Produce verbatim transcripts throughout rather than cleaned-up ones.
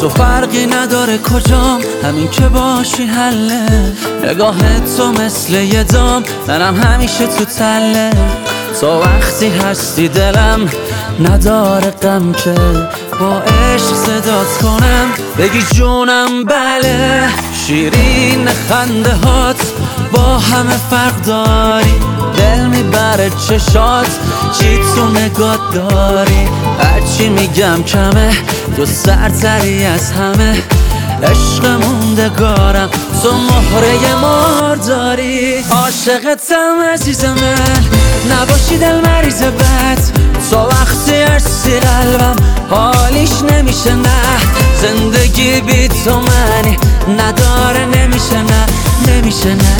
تو فرقی نداره کجام، همین که باشی حله. نگاه تو مثل یه دام، منم همیشه تو تله. تو وقتی هستی دلم نداره غم که با عشق صدات کنم بگی جونم بله. شیرین خنده هات با همه فرق داری، دل میبره چشات چی تو نگات داری. هرچی میگم کمه، تو سرتری از همه. عشق موندگارم تو مهره مار داری. عاشقتم عزیز من، نباشی دل مریض بد. تو وقتی هستی قلبم حالیش نمیشه نه. زندگی بی تو معنی نداره، نمیشه نه نمیشه نه.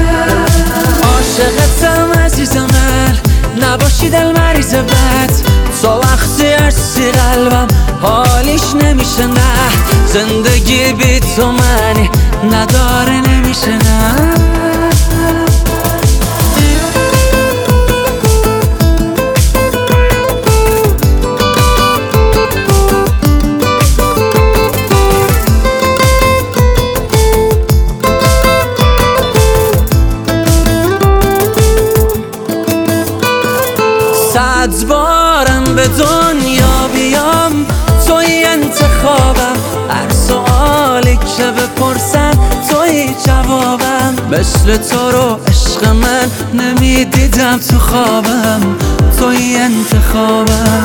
عاشقتم عزیز من، نباشی دل مریض بد. تو وقتی هستی قلبم حالیش نمیشه نه. زندگی بی تو معنی نداره، نمیشه نه. صد بارم به دنیا بیام توی انتخابم. هر سوالی که بپرسن توی جوابم. مثل تو رو عشق من نمیدیدم تو خوابم، توی انتخابم.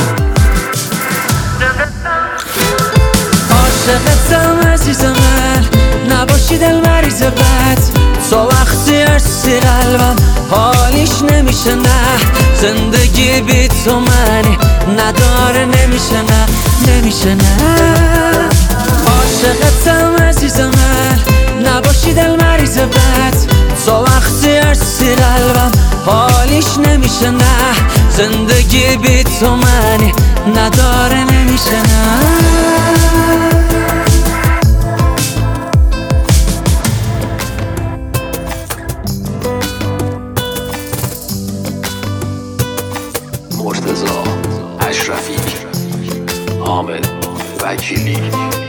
عاشقتم عزیز من، نباشی دل مریض بد. تو وقتی هستی قلبم حالیش نمیشه نه. زندگی بی تو معنی نداره، نمیشه نه نمیشه نه. عاشقتم عزیز من، نباشی دل مریض بد. تو وقتی هستی قلبم حالیش نمیشه نه. زندگی بی تو معنی نداره، نمیشه نه. مرتضی اشرفی، حامد وکیلی.